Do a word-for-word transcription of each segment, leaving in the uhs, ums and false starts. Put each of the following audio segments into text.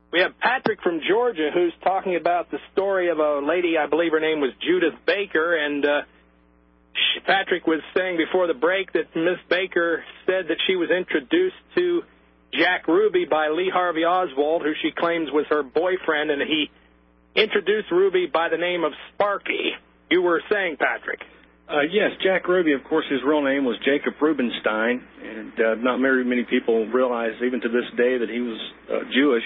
We have Patrick from Georgia who's talking about the story of a lady, I believe her name was Judith Baker, and uh, she, Patrick was saying before the break that Miss Baker said that she was introduced to Jack Ruby by Lee Harvey Oswald, who she claims was her boyfriend, and he introduced Ruby by the name of Sparky. You were saying, Patrick. Uh, yes, Jack Ruby, of course, his real name was Jacob Rubenstein, and uh, not very many people realize, even to this day, that he was uh, Jewish.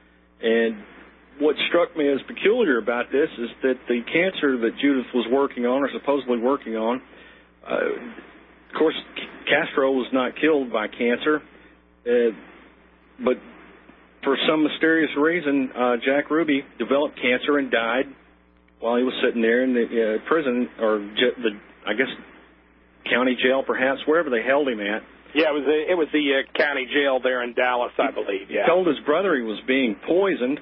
And what struck me as peculiar about this is that the cancer that Judith was working on, or supposedly working on, uh, of course, Castro was not killed by cancer, uh, but for some mysterious reason, uh, Jack Ruby developed cancer and died while he was sitting there in the uh, prison, or the, I guess, county jail, perhaps, wherever they held him at. Yeah, it was the, it was the uh, county jail there in Dallas, I believe. Yeah. He told his brother he was being poisoned.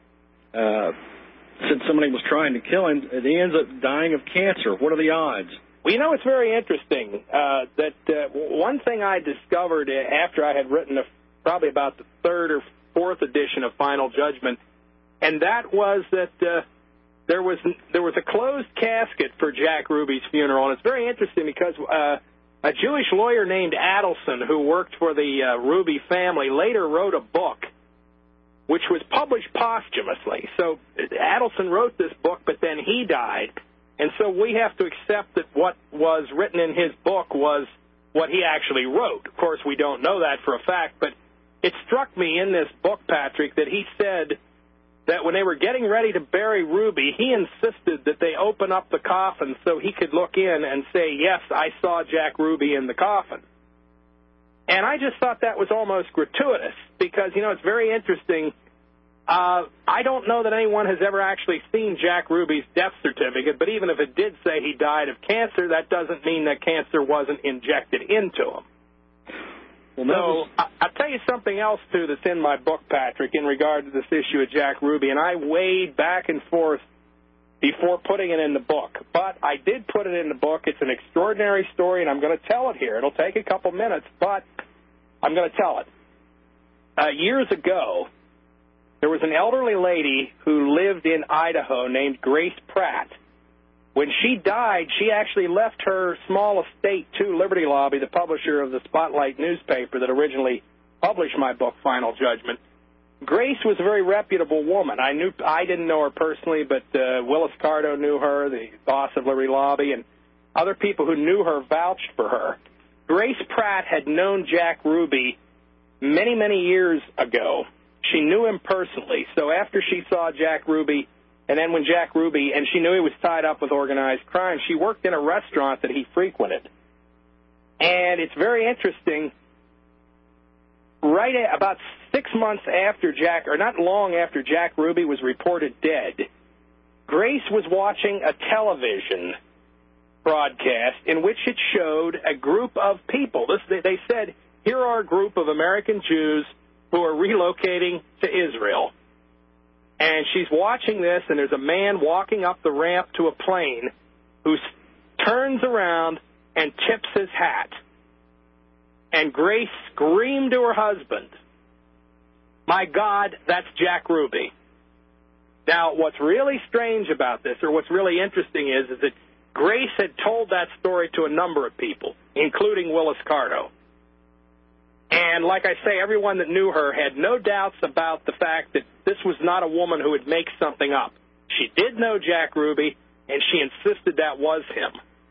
Uh, said somebody was trying to kill him. He ends up dying of cancer. What are the odds? Well, you know, it's very interesting uh, that uh, one thing I discovered after I had written a, probably about the third or fourth edition of Final Judgment, and that was that uh, there was there was a closed casket for Jack Ruby's funeral, and it's very interesting because uh, a Jewish lawyer named Adelson, who worked for the uh, Ruby family, later wrote a book which was published posthumously. So Adelson wrote this book, but then he died. And so we have to accept that what was written in his book was what he actually wrote. Of course, we don't know that for a fact, but it struck me in this book, Patrick, that he said that when they were getting ready to bury Ruby, he insisted that they open up the coffin so he could look in and say, yes, I saw Jack Ruby in the coffin. And I just thought that was almost gratuitous because, you know, it's very interesting. Uh, I don't know that anyone has ever actually seen Jack Ruby's death certificate, but even if it did say he died of cancer, that doesn't mean that cancer wasn't injected into him. Well, so was... I, I'll tell you something else, too, that's in my book, Patrick, in regard to this issue of Jack Ruby, and I weighed back and forth before putting it in the book. But I did put it in the book. It's an extraordinary story, and I'm going to tell it here. It'll take a couple minutes, but I'm going to tell it. Uh, years ago, there was an elderly lady who lived in Idaho named Grace Pratt. When she died, she actually left her small estate to Liberty Lobby, the publisher of the Spotlight newspaper that originally published my book, Final Judgment. Grace was a very reputable woman. I knew I didn't know her personally, but uh, Willis Cardo knew her, the boss of Liberty Lobby, and other people who knew her vouched for her. Grace Pratt had known Jack Ruby many, many years ago. She knew him personally. So after she saw Jack Ruby, and then when Jack Ruby, and she knew he was tied up with organized crime, she worked in a restaurant that he frequented. And it's very interesting. Right at, about six months after Jack, or not long after Jack Ruby was reported dead, Grace was watching a television broadcast in which it showed a group of people. This, they, they said, here are a group of American Jews who are relocating to Israel. And she's watching this, and there's a man walking up the ramp to a plane who turns around and tips his hat. And Grace screamed to her husband, my God, that's Jack Ruby. Now, what's really strange about this, or what's really interesting is, is that Grace had told that story to a number of people, including Willis Cardo. And like I say, everyone that knew her had no doubts about the fact that this was not a woman who would make something up. She did know Jack Ruby, and she insisted that was him.